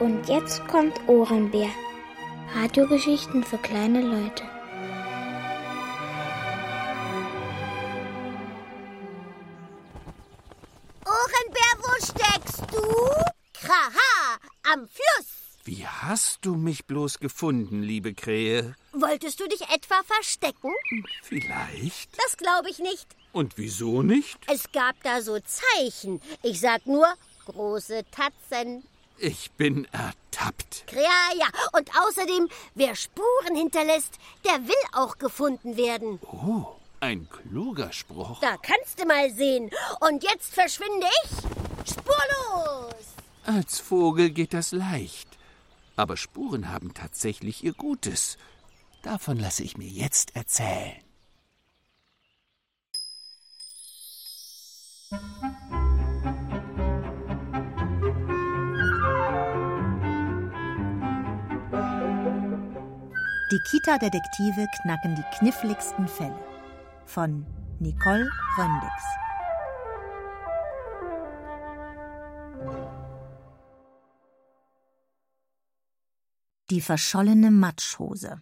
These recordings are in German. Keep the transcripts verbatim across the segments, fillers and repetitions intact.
Und jetzt kommt Ohrenbär. Radiogeschichten für kleine Leute. Ohrenbär, wo steckst du? Kraha, am Fluss. Wie hast du mich bloß gefunden, liebe Krähe? Wolltest du dich etwa verstecken? Vielleicht. Das glaube ich nicht. Und wieso nicht? Es gab da so Zeichen. Ich sag nur, große Tatzen. Ich bin ertappt. Ja, ja. Und außerdem, wer Spuren hinterlässt, der will auch gefunden werden. Oh, ein kluger Spruch. Da kannst du mal sehen. Und jetzt verschwinde ich spurlos. Als Vogel geht das leicht. Aber Spuren haben tatsächlich ihr Gutes. Davon lasse ich mir jetzt erzählen. Die Kita-Detektive knacken die kniffligsten Fälle. Von Nicole Röndix. Die verschollene Matschhose.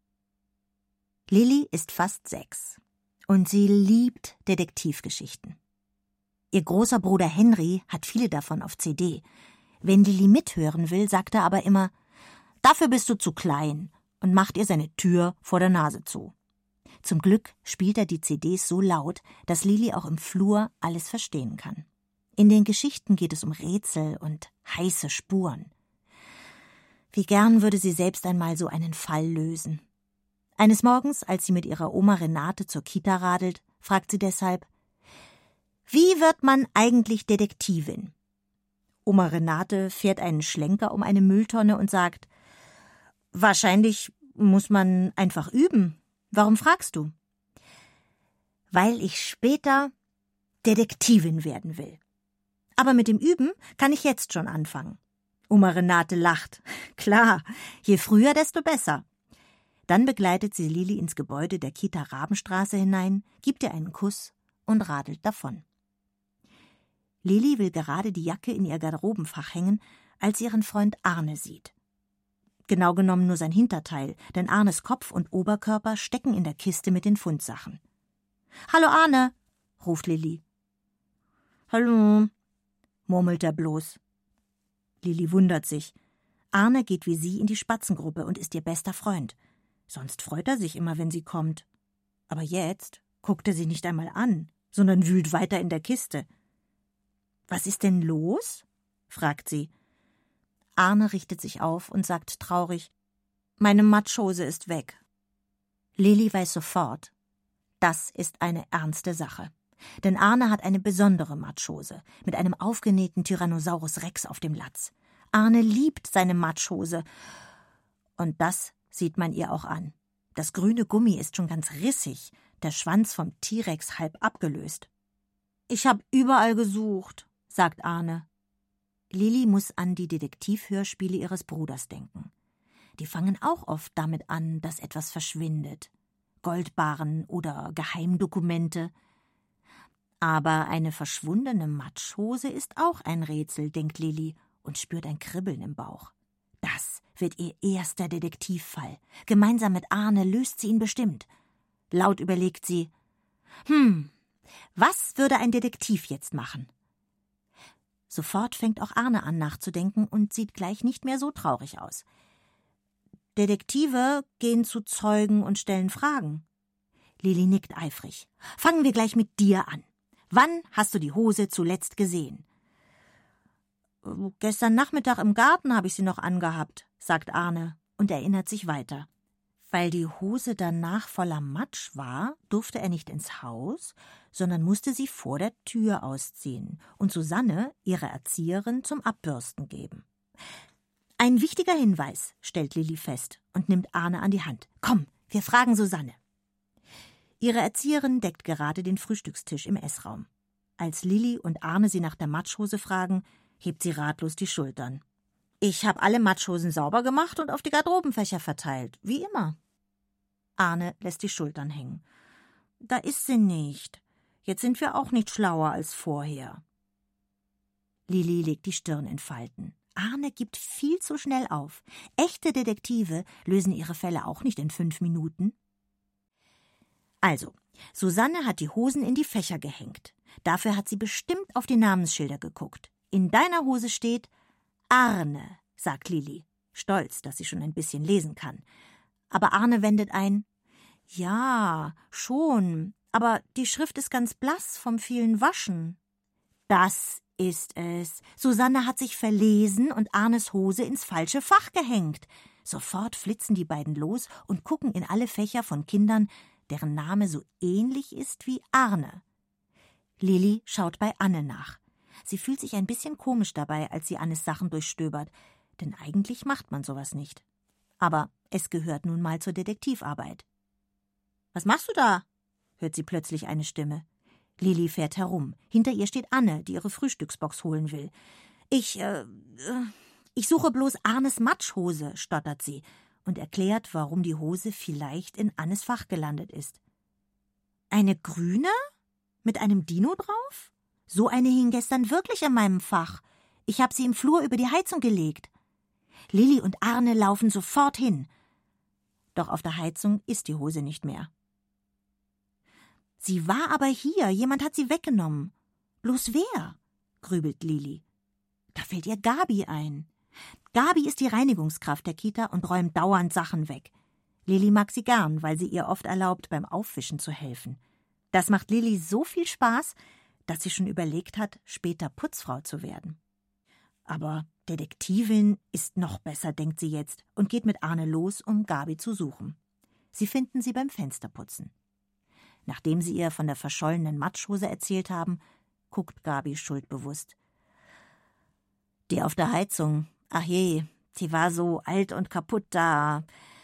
Lilly ist fast sechs und sie liebt Detektivgeschichten. Ihr großer Bruder Henry hat viele davon auf C D. Wenn Lilly mithören will, sagt er aber immer, »Dafür bist du zu klein«, und macht ihr seine Tür vor der Nase zu. Zum Glück spielt er die C Ds so laut, dass Lilly auch im Flur alles verstehen kann. In den Geschichten geht es um Rätsel und heiße Spuren. Wie gern würde sie selbst einmal so einen Fall lösen. Eines Morgens, als sie mit ihrer Oma Renate zur Kita radelt, fragt sie deshalb, »Wie wird man eigentlich Detektivin?« Oma Renate fährt einen Schlenker um eine Mülltonne und sagt, »Wahrscheinlich muss man einfach üben. Warum fragst du?« »Weil ich später Detektivin werden will. Aber mit dem Üben kann ich jetzt schon anfangen.« Oma Renate lacht. Klar, je früher, desto besser. Dann begleitet sie Lilly ins Gebäude der Kita Rabenstraße hinein, gibt ihr einen Kuss und radelt davon. Lilly will gerade die Jacke in ihr Garderobenfach hängen, als sie ihren Freund Arne sieht. Genau genommen nur sein Hinterteil, denn Arnes Kopf und Oberkörper stecken in der Kiste mit den Fundsachen. »Hallo Arne«, ruft Lilly. »Hallo«, murmelt er bloß. Lilly wundert sich. Arne geht wie sie in die Spatzengruppe und ist ihr bester Freund. Sonst freut er sich immer, wenn sie kommt. Aber jetzt guckt er sie nicht einmal an, sondern wühlt weiter in der Kiste. »Was ist denn los?« fragt sie. Arne richtet sich auf und sagt traurig, »Meine Matschhose ist weg.« Lilly weiß sofort, das ist eine ernste Sache. Denn Arne hat eine besondere Matschhose mit einem aufgenähten Tyrannosaurus Rex auf dem Latz. Arne liebt seine Matschhose. Und das sieht man ihr auch an. Das grüne Gummi ist schon ganz rissig, der Schwanz vom T-Rex halb abgelöst. »Ich habe überall gesucht«, sagt Arne. Lilly muss an die Detektivhörspiele ihres Bruders denken. Die fangen auch oft damit an, dass etwas verschwindet. Goldbarren oder Geheimdokumente. Aber eine verschwundene Matschhose ist auch ein Rätsel, denkt Lilly und spürt ein Kribbeln im Bauch. Das wird ihr erster Detektivfall. Gemeinsam mit Arne löst sie ihn bestimmt. Laut überlegt sie, hm, was würde ein Detektiv jetzt machen? Sofort fängt auch Arne an nachzudenken und sieht gleich nicht mehr so traurig aus. Detektive gehen zu Zeugen und stellen Fragen. Lilly nickt eifrig. Fangen wir gleich mit dir an. Wann hast du die Hose zuletzt gesehen? Gestern Nachmittag im Garten habe ich sie noch angehabt, sagt Arne und erinnert sich weiter. Weil die Hose danach voller Matsch war, durfte er nicht ins Haus, sondern musste sie vor der Tür ausziehen und Susanne, ihre Erzieherin, zum Abbürsten geben. Ein wichtiger Hinweis, stellt Lilly fest und nimmt Arne an die Hand. Komm, wir fragen Susanne. Ihre Erzieherin deckt gerade den Frühstückstisch im Essraum. Als Lilly und Arne sie nach der Matschhose fragen, hebt sie ratlos die Schultern. Ich habe alle Matschhosen sauber gemacht und auf die Garderobenfächer verteilt, wie immer. Arne lässt die Schultern hängen. Da ist sie nicht. Jetzt sind wir auch nicht schlauer als vorher. Lilly legt die Stirn in Falten. Arne gibt viel zu schnell auf. Echte Detektive lösen ihre Fälle auch nicht in fünf Minuten. Also, Susanne hat die Hosen in die Fächer gehängt. Dafür hat sie bestimmt auf die Namensschilder geguckt. In deiner Hose steht Arne, sagt Lili, stolz, dass sie schon ein bisschen lesen kann. Aber Arne wendet ein: Ja, schon, aber die Schrift ist ganz blass vom vielen Waschen. Das ist es. Susanne hat sich verlesen und Arnes Hose ins falsche Fach gehängt. Sofort flitzen die beiden los und gucken in alle Fächer von Kindern, deren Name so ähnlich ist wie Arne. Lili schaut bei Anne nach. Sie fühlt sich ein bisschen komisch dabei, als sie Annes Sachen durchstöbert, denn eigentlich macht man sowas nicht. Aber es gehört nun mal zur Detektivarbeit. »Was machst du da?« hört sie plötzlich eine Stimme. Lili fährt herum. Hinter ihr steht Anne, die ihre Frühstücksbox holen will. »Ich, äh, ich suche bloß Arnes Matschhose«, stottert sie und erklärt, warum die Hose vielleicht in Annes Fach gelandet ist. »Eine grüne? Mit einem Dino drauf? So eine hing gestern wirklich in meinem Fach. Ich habe sie im Flur über die Heizung gelegt.« Lili und Arne laufen sofort hin. Doch auf der Heizung ist die Hose nicht mehr. »Sie war aber hier, jemand hat sie weggenommen. Bloß wer?« grübelt Lili. Da fällt ihr Gabi ein. Gabi ist die Reinigungskraft der Kita und räumt dauernd Sachen weg. Lili mag sie gern, weil sie ihr oft erlaubt, beim Aufwischen zu helfen. Das macht Lili so viel Spaß, dass sie schon überlegt hat, später Putzfrau zu werden. Aber Detektivin ist noch besser, denkt sie jetzt und geht mit Arne los, um Gabi zu suchen. Sie finden sie beim Fensterputzen. Nachdem sie ihr von der verschollenen Matschhose erzählt haben, guckt Gabi schuldbewusst. Die auf der Heizung, ach je, die war so alt und kaputt, da,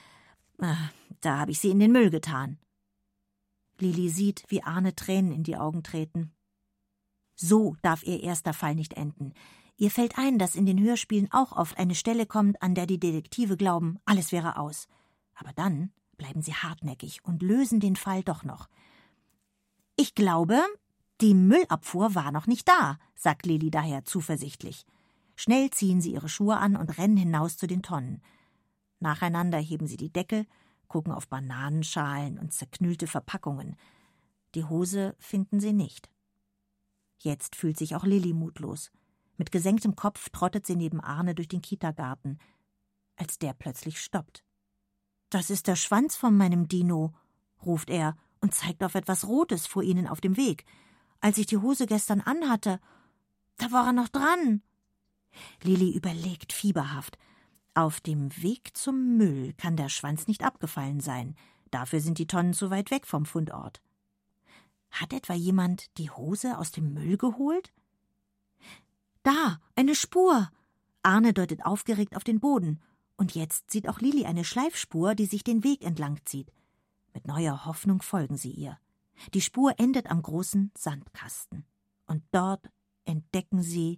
da habe ich sie in den Müll getan. Lili sieht, wie Arne Tränen in die Augen treten. So darf ihr erster Fall nicht enden. Ihr fällt ein, dass in den Hörspielen auch oft eine Stelle kommt, an der die Detektive glauben, alles wäre aus. Aber dann bleiben sie hartnäckig und lösen den Fall doch noch. »Ich glaube, die Müllabfuhr war noch nicht da«, sagt Lili daher zuversichtlich. Schnell ziehen sie ihre Schuhe an und rennen hinaus zu den Tonnen. Nacheinander heben sie die Deckel, gucken auf Bananenschalen und zerknüllte Verpackungen. Die Hose finden sie nicht. Jetzt fühlt sich auch Lili mutlos. Mit gesenktem Kopf trottet sie neben Arne durch den Kitagarten, als der plötzlich stoppt. »Das ist der Schwanz von meinem Dino«, ruft er und zeigt auf etwas Rotes vor ihnen auf dem Weg. »Als ich die Hose gestern anhatte, da war er noch dran.« Lili überlegt fieberhaft. Auf dem Weg zum Müll kann der Schwanz nicht abgefallen sein. Dafür sind die Tonnen zu weit weg vom Fundort. Hat etwa jemand die Hose aus dem Müll geholt? Da, eine Spur. Arne deutet aufgeregt auf den Boden. Und jetzt sieht auch Lili eine Schleifspur, die sich den Weg entlang zieht. Mit neuer Hoffnung folgen sie ihr. Die Spur endet am großen Sandkasten. Und dort entdecken sie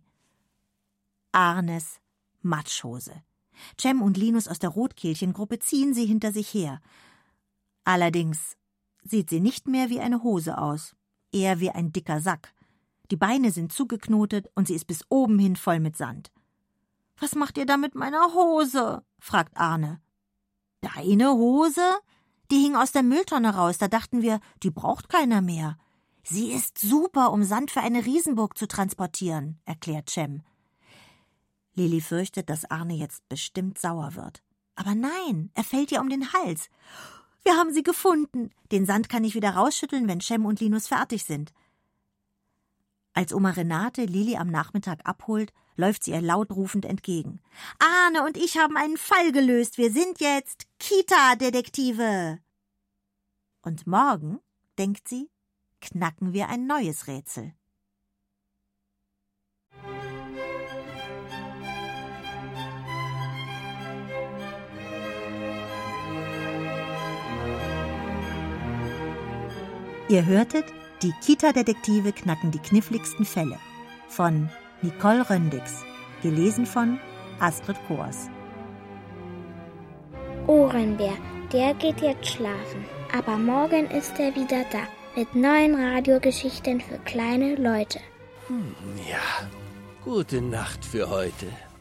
Arnes Matschhose. Cem und Linus aus der Rotkehlchengruppe ziehen sie hinter sich her. Allerdings sieht sie nicht mehr wie eine Hose aus, eher wie ein dicker Sack. Die Beine sind zugeknotet und sie ist bis oben hin voll mit Sand. »Was macht ihr da mit meiner Hose?« fragt Arne. »Deine Hose? Die hing aus der Mülltonne raus, da dachten wir, die braucht keiner mehr. Sie ist super, um Sand für eine Riesenburg zu transportieren«, erklärt Cem. Lili fürchtet, dass Arne jetzt bestimmt sauer wird. Aber nein, er fällt ihr um den Hals. »Wir haben sie gefunden. Den Sand kann ich wieder rausschütteln, wenn Cem und Linus fertig sind.« Als Oma Renate Lili am Nachmittag abholt, läuft sie ihr laut rufend entgegen. »Arne und ich haben einen Fall gelöst. Wir sind jetzt Kita-Detektive.« Und morgen, denkt sie, knacken wir ein neues Rätsel. Ihr hörtet Die Kita-Detektive knacken die kniffligsten Fälle von Nicole Röndix, gelesen von Astrid Kors. Ohrenbär, der geht jetzt schlafen, aber morgen ist er wieder da mit neuen Radiogeschichten für kleine Leute. Hm, ja, gute Nacht für heute.